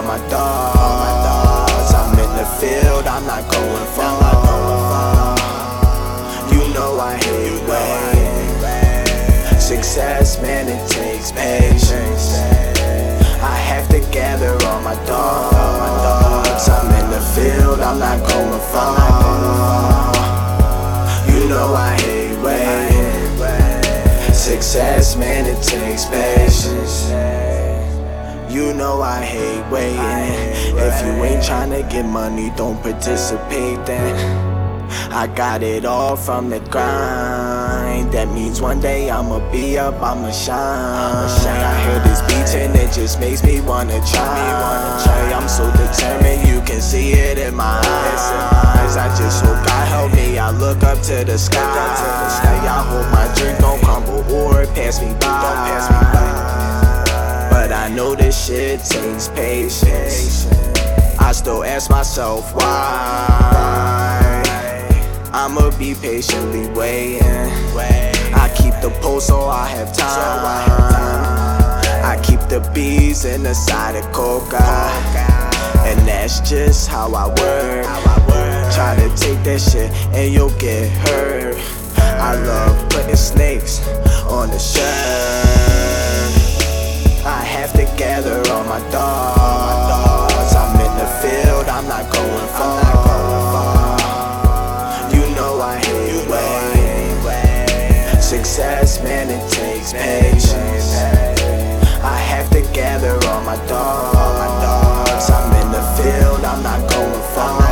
my thoughts. I'm in the field, I'm not going far. You know I hate waiting. Success, man, it takes patience. I have to gather all my thoughts. I'm in the field, I'm not going far. You know I hate waiting. Success, man, it takes patience. You know I hate waiting. If you ain't tryna get money, don't participate then. I got it all from the grind. That means one day I'ma be up, I'ma shine. I hear this beat and it just makes me wanna try. I'm so determined, you can see it in my eyes. I just hope God help me, I look up to the sky. I hope my dreams don't crumble or pass me by. But I know this shit takes patience. I still ask myself why. I'ma be patiently waiting. I keep the pulse so I have time. I keep the bees in the side of coca, and that's just how I work. Try to take that shit and you'll get hurt. I love putting snakes on the shirt. I have to gather all my thoughts. I'm in the field, I'm not going far. You know I hate waiting. Success, man, it takes patience. I have to gather all my thoughts. I'm in the field, I'm not going far.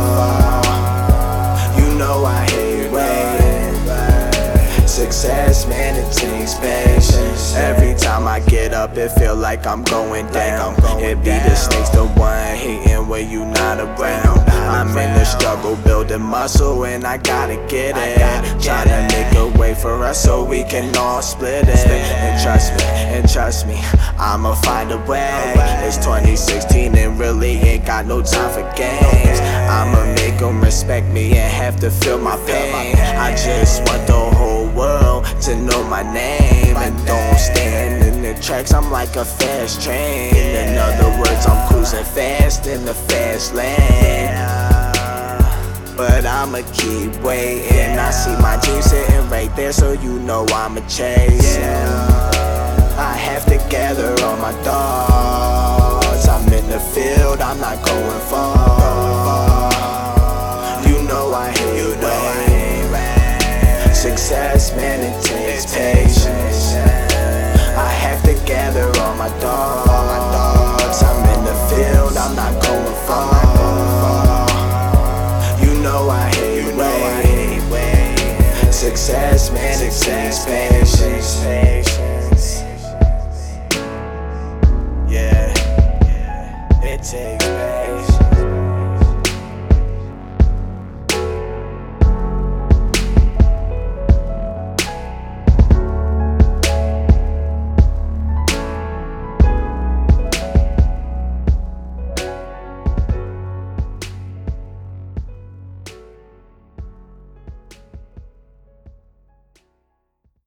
You know I hate waiting. Success, man, it takes patience. Every time I get up, it feel like I'm going down. It be the snakes, the one hating when you not around. I'm in the struggle, building muscle, and I gotta get it. Tryna make a way for us so we can all split it. And trust me, I'ma find a way. It's 2016 and really ain't got no time for games. I'ma make them respect me and have to feel my pain. I just want the whole world to know my name. And don't stand in the tracks, I'm like a fast train. In other words, I'm cruising fast in the fast lane. But I'ma keep waiting. I see my dreams sitting right there, so you know I'ma chase. I have to gather all my thoughts. I'm in the field, I'm not going far. You know I hate waiting. Success, man, it takes patience. I have to gather all my thoughts. I'm in the field, I'm not going far. You know I hate waiting. Success, man, it takes patience.